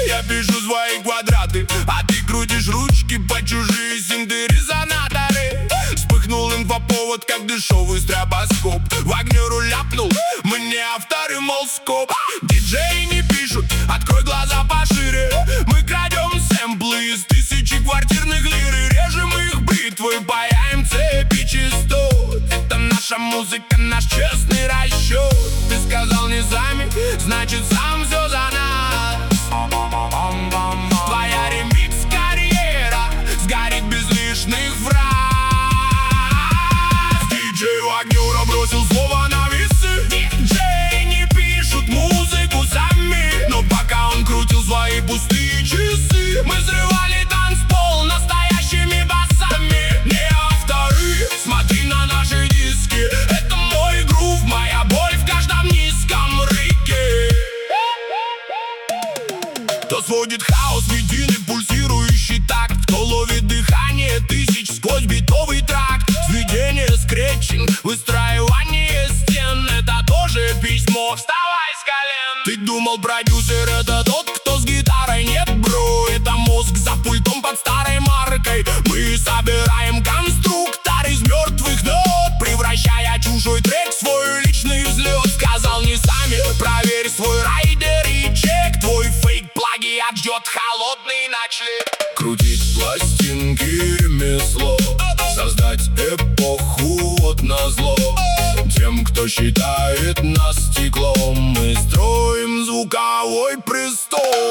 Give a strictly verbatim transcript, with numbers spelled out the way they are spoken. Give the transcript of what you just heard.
Я пишу свои квадраты, а ты крутишь ручки по чужие синты-резонаторы. Вспыхнул инфоповод, как дешевый стробоскоп. Вагнеру ляпнул, мне авторы, мол, скоп. Диджеи не пишут, открой глаза пошире. Мы крадем сэмплы из тысячи квартирных лир и режем их бритвой, паяем цепи частот. Это наша музыка, наш честный расчет. Ты сказал не сами, значит сам все за нас. Твоя ремикс-карьера сгорит без лишних фраз. Диджей Вагнера бросил слово на весы. Диджеи не пишут музыку сами, но пока он крутил свои пустые часы, мы взрывали танцпол настоящими басами. Не авторы, смотри на наши диски. Это мой грув, моя боль в каждом низком рыке. Кто сводит хаос в единый пульсирующий такт, кто ловит дыхание тысяч сквозь битовый тракт. Сведение, скретчинг, выстраивание стен — это тоже письмо. Вставай с колен. Ты думал, продюсер — это тот, кто с гитарой? Нет, бро, это мозг за пультом под старой маркой. Мы собираем конструктор из мертвых нот, превращая чужой трек в свой личный взлет. Сказал не сами, проверь свой райдер и чек. Твой фейк плагиат ждет холодный ночлег. Крутить пластинки ремесло, создать эпоху от назло. Тем, кто считает нас стеклом, мы строим звуковой престол.